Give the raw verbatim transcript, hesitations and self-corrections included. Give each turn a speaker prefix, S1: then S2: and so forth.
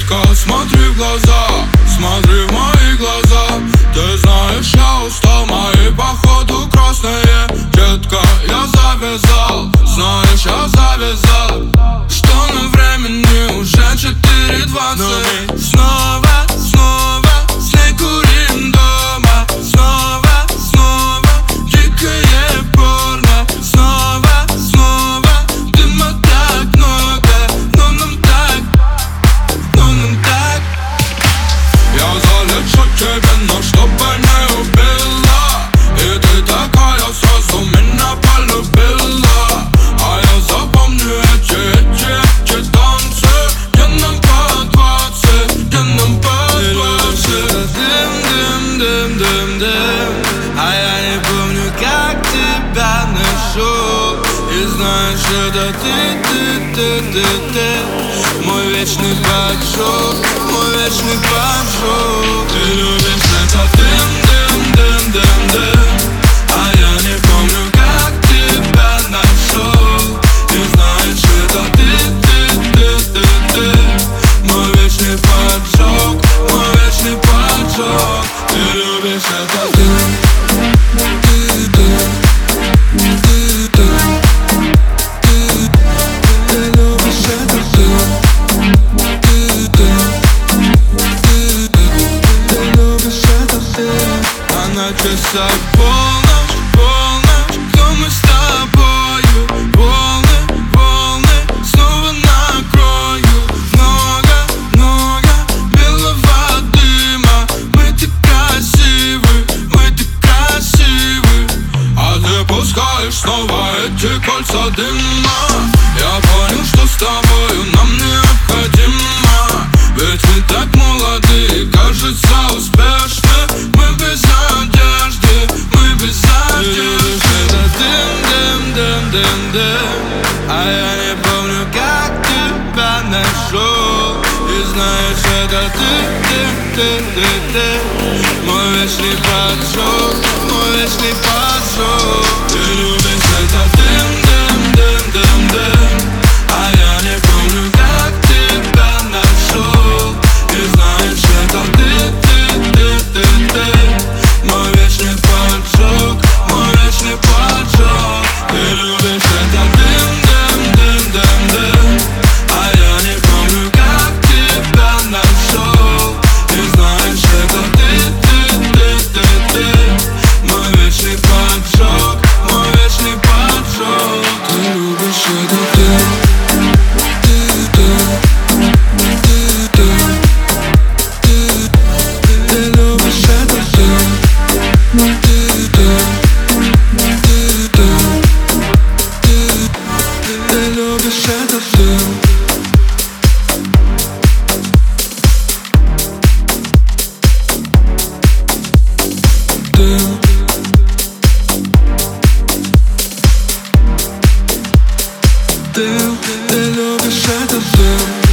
S1: Детка, смотри в глаза, смотри в мои глаза. Ты знаешь, я устал, мои походу красные. Детка, я завязал, знаешь, я завязал. Что на времени уже четыре двадцать. Но мы снова, снова с ней курим дома. Снова, снова дикое порно. Снова, снова дыма так много. Но нам так, но нам так. Я залечу тебя, но чтобы не убила. И ты такая сразу меня полюбила. А я запомню эти, эти, эти танцы. Где нам по двадцать, где нам по двадцать.
S2: Дым, дым, дым, дым, дым. А я не помню, как тебя нашел. И знаешь, это ты, ты, ты, ты, ты. Мой вечный поджог, мой вечный поджог.
S1: Ты любишь это дым, дым, дым, дым, дым.
S2: А я не помню, как тебя нашел.
S1: И знаешь, это ты, ты, ты, ты, ты.
S2: Мой вечный поджог, мой вечный поджог.
S1: Ты любишь это дым.
S2: На часах полночь, полночь, кто мы с тобою? Волны, волны, снова накрою. Много, много белого дыма. Мы так красивы, мы так красивы.
S1: А ты пускаешь снова эти кольца дыма. Я понял, что с тобою нам необходимо. Ведь мы так молоды, кажется успешны. Мы без одежды, мы без одежды.
S2: Это дым, дым, дым, дым, дым. А я не помню, как тебя нашел. И знаешь, это ты, ты, ты, ты, ты. Мой вечный поджог, мой вечный поджог.
S1: Ты любишь это дым, дым, дым, дым, дым.
S2: А я не помню, как тебя нашел.
S1: И знаешь, это ты, ты, ты, ты, ты.
S2: Мой вечный поджог, мой вечный поджог.
S1: Ты любишь это дым, дым, дым, дым, дым.
S2: А я не помню, как тебя нашел.
S1: И знаешь, это ты, ты, ты, ты, ты.
S2: Мой вечный поджог, мой вечный поджог.
S1: Ты любишь это дым, ты, ты, ты, ты, ты. Ты любишь это дым, ты, ты, ты, ты, ты. Ты любишь это дым. Дым. Дым, ты любишь это дым.